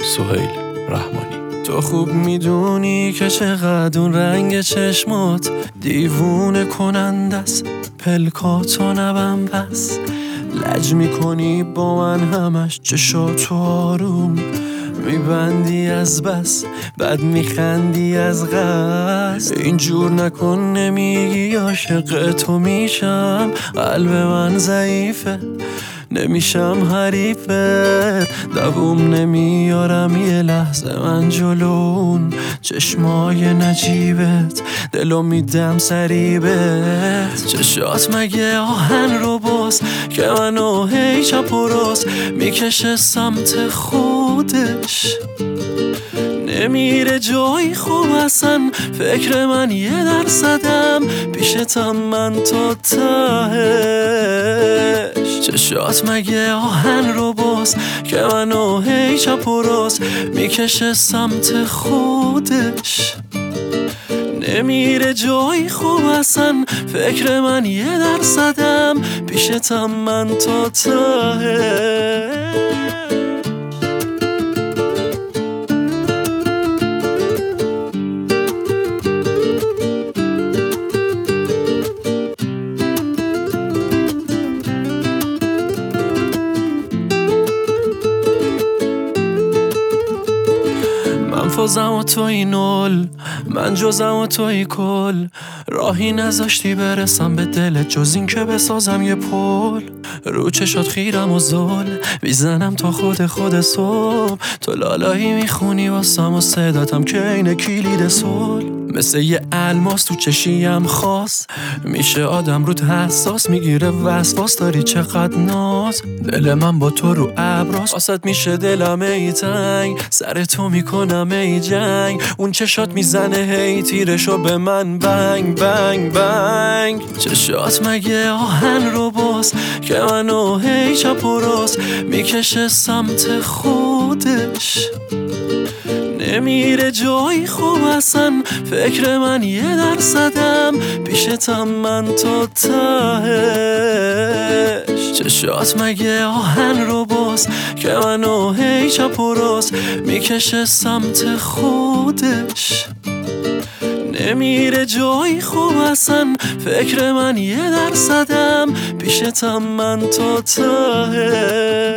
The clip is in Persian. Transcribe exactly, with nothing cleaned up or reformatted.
سهیل رحمانی. تو خوب میدونی که چقدر اون رنگ چشمات دیوونه کننده است، پلکاتو نبم بس لج میکنی با من همش، چشاتو آروم میبندی از بس، بعد میخندی از قصد. اینجور نکن، نمیگی عاشق تو میشم، قلب من ضعیفه نمیشم حریفت، دووم نمیارم یه لحظه من جلون چشمای نجیبت، دلو میدم سریبت. چشات مگه آهن رو باز که منو هی چپ و راست میکشه سمت خودش، نمیره جایی خوب اصلا، فکر من یه درصدم پیشتم من تا تهش. چشات مگه آهن رو باز که منو هی چپ و راست میکشه سمت خودش، نمیره جایی خوب اصلا، فکر من یه درصدم پیشتم من تا تهش. من فازم و توی نول، من جزم و توی کل، راهی نذاشتی برسم به دلت جز این که بسازم یه پل. رو چشات خیرم و زل میزنم تا خود خود صبح، تو لالایی میخونی واسم و صداتم که اینه کلید صلح. مثل یه الماس تو چشیم خاص میشه آدم رود حساس، میگیره وسواس داری چقدر ناز، دل من با تو رو ابراز، واسط میشه دلم ای تنگ، سر تو میکنم ای جنگ، اون چشات میزنه هی تیرشو به من بنگ بنگ بنگ. چشات مگه آهن رو باز که منو هی چپ و راست میکشه سمت خودش، نمیره جایی خوب اصلا، فکر من یه درصدم پیشتم من تا تهش. چشات مگه آهن رو باز که منو هی چپ و راست میکشه سمت خودش، نمیره جایی خوب اصلا، فکر من یه درصدم پیشتم من تا تهش.